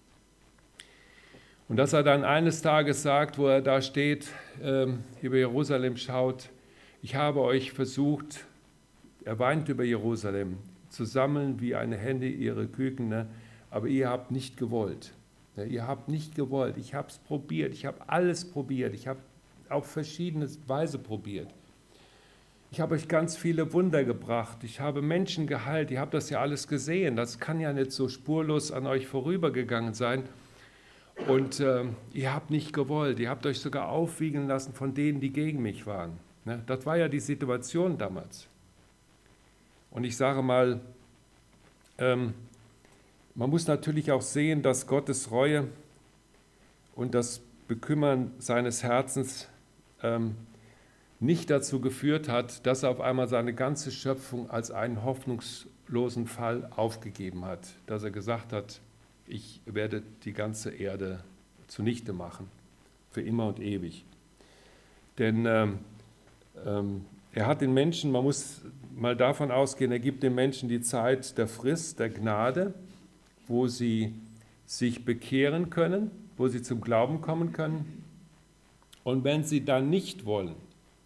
Speaker 2: und dass er dann eines Tages sagt, wo er da steht, ähm, über Jerusalem schaut, ich habe euch versucht, er weint über Jerusalem, zu sammeln wie eine Henne ihre Küken, ne? Aber ihr habt nicht gewollt. Ne? Ihr habt nicht gewollt. Ich habe es probiert, ich habe alles probiert, ich habe auf verschiedene Weise probiert. Ich habe euch ganz viele Wunder gebracht, ich habe Menschen geheilt, ihr habt das ja alles gesehen, das kann ja nicht so spurlos an euch vorübergegangen sein. Und äh, ihr habt nicht gewollt, ihr habt euch sogar aufwiegen lassen von denen, die gegen mich waren. Ne? Das war ja die Situation damals. Und ich sage mal, ähm, man muss natürlich auch sehen, dass Gottes Reue und das Bekümmern seines Herzens ähm, nicht dazu geführt hat, dass er auf einmal seine ganze Schöpfung als einen hoffnungslosen Fall aufgegeben hat, dass er gesagt hat, ich werde die ganze Erde zunichte machen, für immer und ewig. Denn ähm, ähm, er hat den Menschen, man muss mal davon ausgehen, er gibt den Menschen die Zeit der Frist, der Gnade, wo sie sich bekehren können, wo sie zum Glauben kommen können. Und wenn sie dann nicht wollen,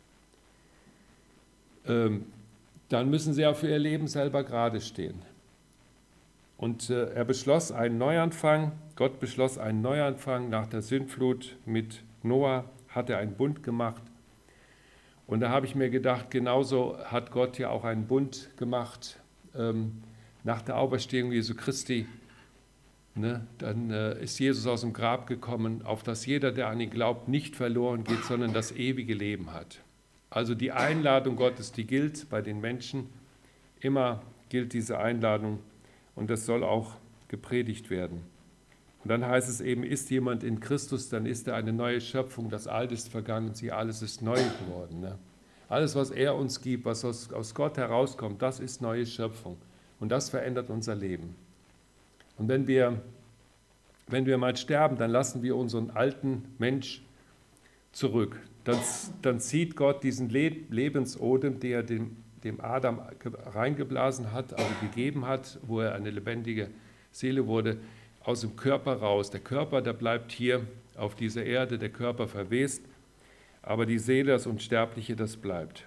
Speaker 2: ähm, dann müssen sie auch für ihr Leben selber gerade stehen. Und äh, er beschloss einen Neuanfang, Gott beschloss einen Neuanfang nach der Sintflut mit Noah, hat er einen Bund gemacht. Und da habe ich mir gedacht, genauso hat Gott ja auch einen Bund gemacht ähm, nach der Auferstehung Jesu Christi. Ne? Dann äh, ist Jesus aus dem Grab gekommen, auf dass jeder, der an ihn glaubt, nicht verloren geht, sondern das ewige Leben hat. Also die Einladung Gottes, die gilt bei den Menschen, immer gilt diese Einladung. Und das soll auch gepredigt werden. Und dann heißt es eben, ist jemand in Christus, dann ist er eine neue Schöpfung, das Alte ist vergangen, sie alles ist neu geworden. Ne? Alles, was er uns gibt, was aus, aus Gott herauskommt, das ist neue Schöpfung. Und das verändert unser Leben. Und wenn wir, wenn wir mal sterben, dann lassen wir unseren alten Mensch zurück. Dann, dann zieht Gott diesen Le- Lebensodem, der dem dem Adam reingeblasen hat, also gegeben hat, wo er eine lebendige Seele wurde, aus dem Körper raus. Der Körper, der bleibt hier auf dieser Erde, der Körper verwest, aber die Seele, das Unsterbliche, das bleibt.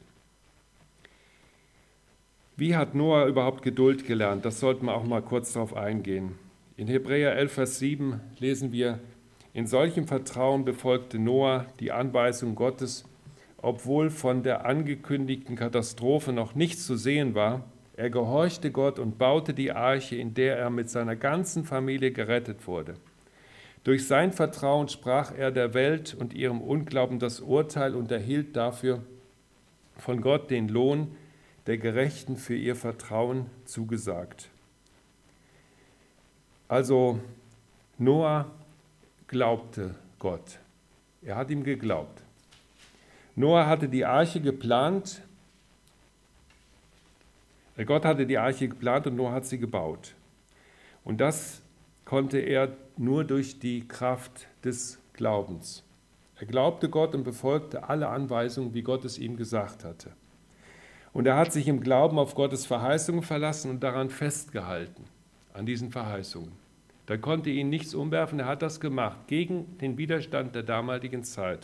Speaker 2: Wie hat Noah überhaupt Geduld gelernt? Das sollten wir auch mal kurz darauf eingehen. In Hebräer elf, Vers sieben lesen wir, in solchem Vertrauen befolgte Noah die Anweisung Gottes, obwohl von der angekündigten Katastrophe noch nichts zu sehen war. Er gehorchte Gott und baute die Arche, in der er mit seiner ganzen Familie gerettet wurde. Durch sein Vertrauen sprach er der Welt und ihrem Unglauben das Urteil und erhielt dafür von Gott den Lohn der Gerechten für ihr Vertrauen zugesagt. Also Noah glaubte Gott. Er hat ihm geglaubt. Noah hatte die Arche geplant. Gott hatte die Arche geplant und Noah hat sie gebaut. Und das konnte er nur durch die Kraft des Glaubens. Er glaubte Gott und befolgte alle Anweisungen, wie Gott es ihm gesagt hatte. Und er hat sich im Glauben auf Gottes Verheißungen verlassen und daran festgehalten, an diesen Verheißungen. Da konnte ihn nichts umwerfen, er hat das gemacht, gegen den Widerstand der damaligen Zeit.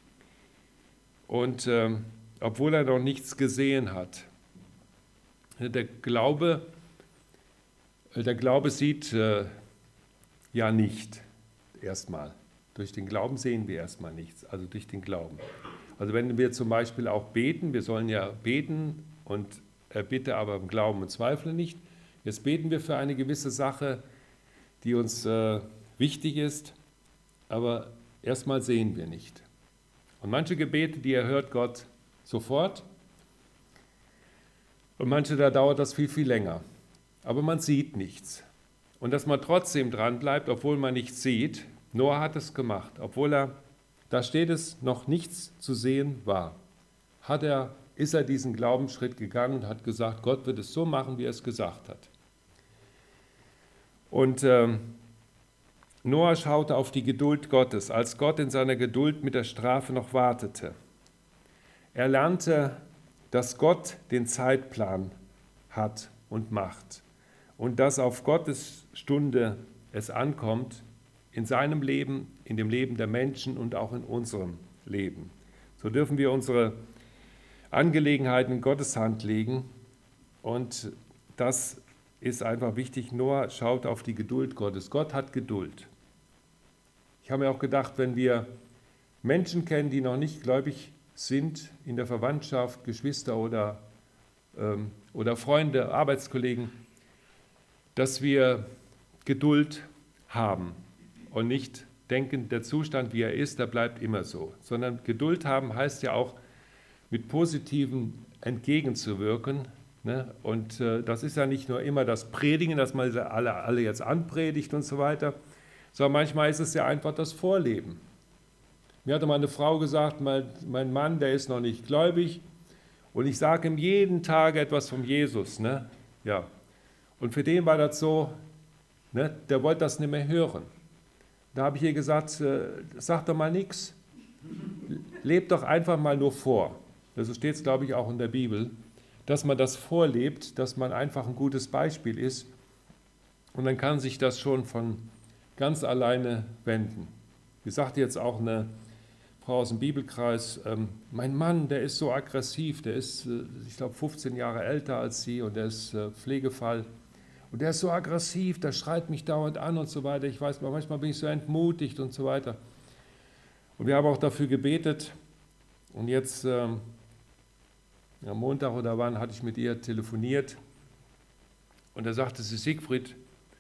Speaker 2: Und äh, obwohl er noch nichts gesehen hat. Der Glaube, der Glaube sieht äh, ja nicht, erstmal. Durch den Glauben sehen wir erstmal nichts, also durch den Glauben. Also wenn wir zum Beispiel auch beten, wir sollen ja beten und äh, bitte aber im Glauben und zweifle nicht. Jetzt beten wir für eine gewisse Sache, die uns äh, wichtig ist, aber erstmal sehen wir nicht. Und manche Gebete, die erhört Gott sofort und manche, da dauert das viel, viel länger. Aber man sieht nichts. Und dass man trotzdem dran bleibt, obwohl man nichts sieht, Noah hat es gemacht, obwohl er, da steht es, noch nichts zu sehen war, hat er, ist er diesen Glaubensschritt gegangen und hat gesagt, Gott wird es so machen, wie er es gesagt hat. Und ähm, Noah schaute auf die Geduld Gottes, als Gott in seiner Geduld mit der Strafe noch wartete. Er lernte, dass Gott den Zeitplan hat und macht und dass auf Gottes Stunde es ankommt, in seinem Leben, in dem Leben der Menschen und auch in unserem Leben. So dürfen wir unsere Angelegenheiten in Gottes Hand legen und das ist einfach wichtig. Noah schaut auf die Geduld Gottes. Gott hat Geduld. Ich habe mir auch gedacht, wenn wir Menschen kennen, die noch nicht gläubig sind, in der Verwandtschaft, Geschwister oder, ähm, oder Freunde, Arbeitskollegen, dass wir Geduld haben und nicht denken, der Zustand, wie er ist, der bleibt immer so. Sondern Geduld haben heißt ja auch, mit Positiven entgegenzuwirken. Ne? Und äh, das ist ja nicht nur immer das Predigen, dass man alle, alle jetzt anpredigt und so weiter, sondern manchmal ist es ja einfach das Vorleben. Mir hatte mal eine Frau gesagt, mein, mein Mann, der ist noch nicht gläubig und ich sage ihm jeden Tag etwas von Jesus. Ne? Ja. Und für den war das so, ne? Der wollte das nicht mehr hören. Da habe ich ihr gesagt, äh, sag doch mal nichts, lebt doch einfach mal nur vor. So steht es, glaube ich, auch in der Bibel, dass man das vorlebt, dass man einfach ein gutes Beispiel ist und dann kann sich das schon von ganz alleine wenden. Wie sagte jetzt auch eine Frau aus dem Bibelkreis, ähm, mein Mann, der ist so aggressiv, der ist, äh, ich glaube, fünfzehn Jahre älter als sie und der ist äh, Pflegefall und der ist so aggressiv, der schreit mich dauernd an und so weiter. Ich weiß, manchmal bin ich so entmutigt und so weiter. Und wir haben auch dafür gebetet und jetzt ähm, am Montag oder wann hatte ich mit ihr telefoniert und da sagte sie, Siegfried,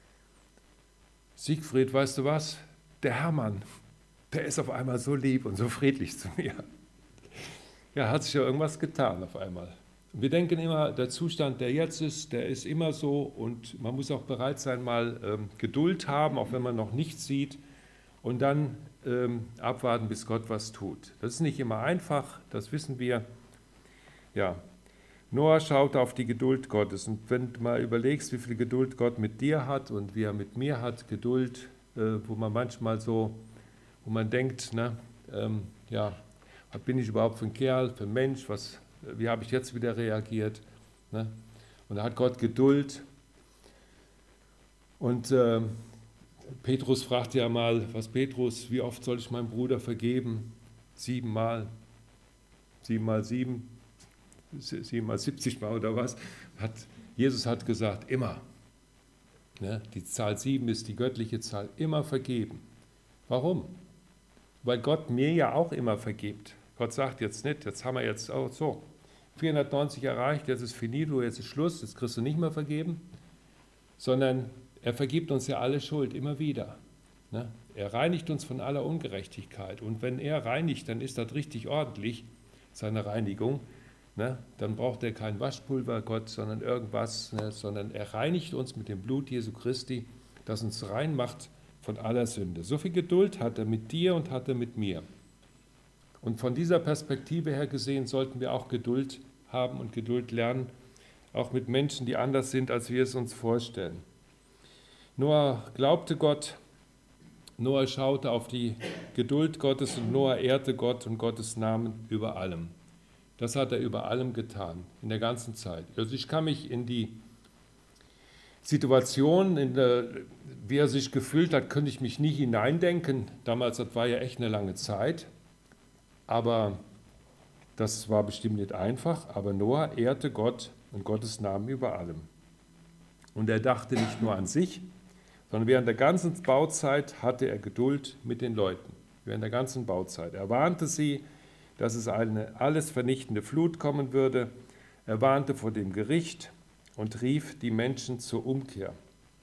Speaker 2: Siegfried, weißt du was, der Hermann, der ist auf einmal so lieb und so friedlich zu mir. Ja, hat sich ja irgendwas getan auf einmal. Und wir denken immer, der Zustand, der jetzt ist, der ist immer so und man muss auch bereit sein, mal ähm, Geduld haben, auch wenn man noch nichts sieht und dann ähm, abwarten, bis Gott was tut. Das ist nicht immer einfach, das wissen wir. Ja, Noah schaut auf die Geduld Gottes und wenn du mal überlegst, wie viel Geduld Gott mit dir hat und wie er mit mir hat, Geduld, äh, wo man manchmal so, wo man denkt, ne, ähm, ja, was bin ich überhaupt für ein Kerl, für ein Mensch, was, wie habe ich jetzt wieder reagiert? Ne? Und da hat Gott Geduld. Und äh, Petrus fragt ja mal, was Petrus, wie oft soll ich meinem Bruder vergeben? Siebenmal, siebenmal sieben. siebenmal siebzig Mal oder was, hat, Jesus hat gesagt, immer. Ne? Die Zahl sieben ist die göttliche Zahl, immer vergeben. Warum? Weil Gott mir ja auch immer vergibt. Gott sagt jetzt nicht, jetzt haben wir jetzt auch so, vierhundertneunzig erreicht, jetzt ist finito, jetzt ist Schluss, jetzt kriegst du nicht mehr vergeben, sondern er vergibt uns ja alle Schuld immer wieder. Ne? Er reinigt uns von aller Ungerechtigkeit. Und wenn er reinigt, dann ist das richtig ordentlich, seine Reinigung. Ne? Dann braucht er kein Waschpulver, Gott, sondern irgendwas, ne? Sondern er reinigt uns mit dem Blut Jesu Christi, das uns rein macht von aller Sünde. So viel Geduld hat er mit dir und hat er mit mir. Und von dieser Perspektive her gesehen sollten wir auch Geduld haben und Geduld lernen, auch mit Menschen, die anders sind, als wir es uns vorstellen. Noah glaubte Gott, Noah schaute auf die Geduld Gottes und Noah ehrte Gott und Gottes Namen über allem. Das hat er über allem getan, in der ganzen Zeit. Also ich kann mich in die Situation, in der, wie er sich gefühlt hat, könnte ich mich nie hineindenken. Damals, das war ja echt eine lange Zeit, aber das war bestimmt nicht einfach. Aber Noah ehrte Gott und Gottes Namen über allem. Und er dachte nicht nur an sich, sondern während der ganzen Bauzeit hatte er Geduld mit den Leuten. Während der ganzen Bauzeit. Er warnte sie, dass es eine alles vernichtende Flut kommen würde. Er warnte vor dem Gericht und rief die Menschen zur Umkehr.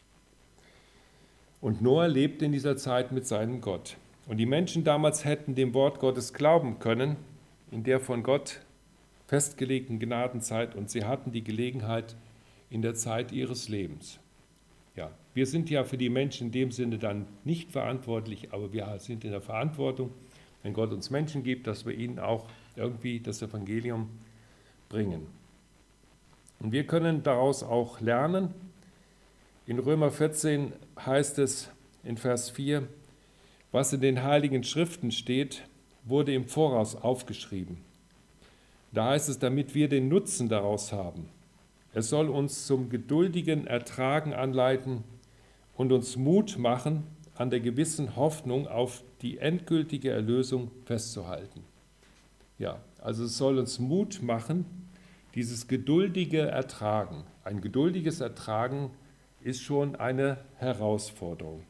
Speaker 2: Und Noah lebte in dieser Zeit mit seinem Gott. Und die Menschen damals hätten dem Wort Gottes glauben können, in der von Gott festgelegten Gnadenzeit, und sie hatten die Gelegenheit in der Zeit ihres Lebens. Ja, wir sind ja für die Menschen in dem Sinne dann nicht verantwortlich, aber wir sind in der Verantwortung, wenn Gott uns Menschen gibt, dass wir ihnen auch irgendwie das Evangelium bringen. Und wir können daraus auch lernen. In Römer vierzehn heißt es in Vers vier, was in den Heiligen Schriften steht, wurde im Voraus aufgeschrieben. Da heißt es, damit wir den Nutzen daraus haben. Es soll uns zum geduldigen Ertragen anleiten und uns Mut machen, an der gewissen Hoffnung auf die endgültige Erlösung festzuhalten. Ja, also es soll uns Mut machen, dieses geduldige Ertragen. Ein geduldiges Ertragen ist schon eine Herausforderung.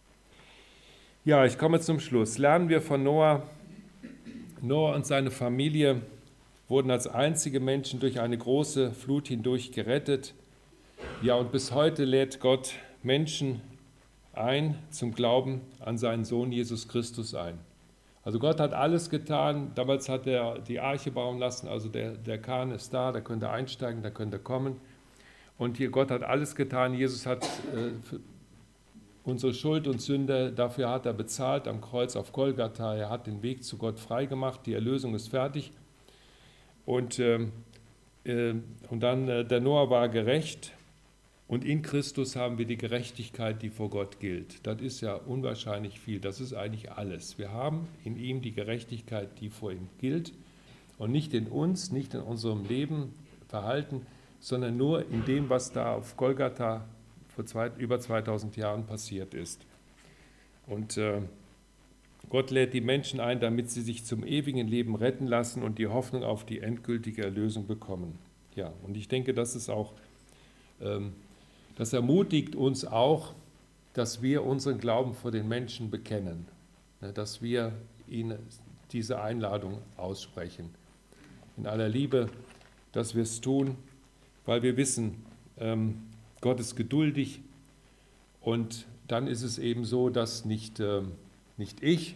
Speaker 2: Ja, ich komme zum Schluss. Lernen wir von Noah. Noah und seine Familie wurden als einzige Menschen durch eine große Flut hindurch gerettet. Ja, und bis heute lädt Gott Menschen ein zum Glauben an seinen Sohn Jesus Christus ein. Also Gott hat alles getan. Damals hat er die Arche bauen lassen, also der, der Kahn ist da, da könnt ihr einsteigen, da könnt ihr kommen. Und hier Gott hat alles getan. Jesus hat äh, unsere Schuld und Sünde, dafür hat er bezahlt am Kreuz auf Golgatha. Er hat den Weg zu Gott freigemacht, die Erlösung ist fertig. Und, äh, äh, und dann, äh, der Noah war gerecht. Und in Christus haben wir die Gerechtigkeit, die vor Gott gilt. Das ist ja unwahrscheinlich viel, das ist eigentlich alles. Wir haben in ihm die Gerechtigkeit, die vor ihm gilt und nicht in uns, nicht in unserem Leben, Verhalten, sondern nur in dem, was da auf Golgatha vor zwei, über zweitausend Jahren passiert ist. Und äh, Gott lädt die Menschen ein, damit sie sich zum ewigen Leben retten lassen und die Hoffnung auf die endgültige Erlösung bekommen. Ja, und ich denke, das ist auch ähm, Das ermutigt uns auch, dass wir unseren Glauben vor den Menschen bekennen, dass wir ihnen diese Einladung aussprechen. In aller Liebe, dass wir es tun, weil wir wissen, Gott ist geduldig und dann ist es eben so, dass nicht, nicht ich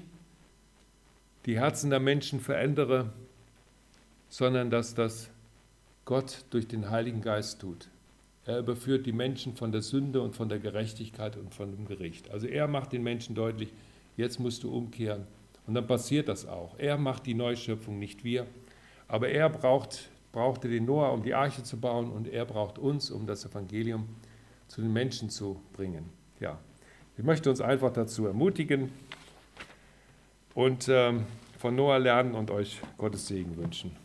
Speaker 2: die Herzen der Menschen verändere, sondern dass das Gott durch den Heiligen Geist tut. Er überführt die Menschen von der Sünde und von der Gerechtigkeit und von dem Gericht. Also er macht den Menschen deutlich, jetzt musst du umkehren. Und dann passiert das auch. Er macht die Neuschöpfung, nicht wir. Aber er braucht, brauchte den Noah, um die Arche zu bauen, und er braucht uns, um das Evangelium zu den Menschen zu bringen. Ja, ich möchte uns einfach dazu ermutigen und ähm, von Noah lernen und euch Gottes Segen wünschen.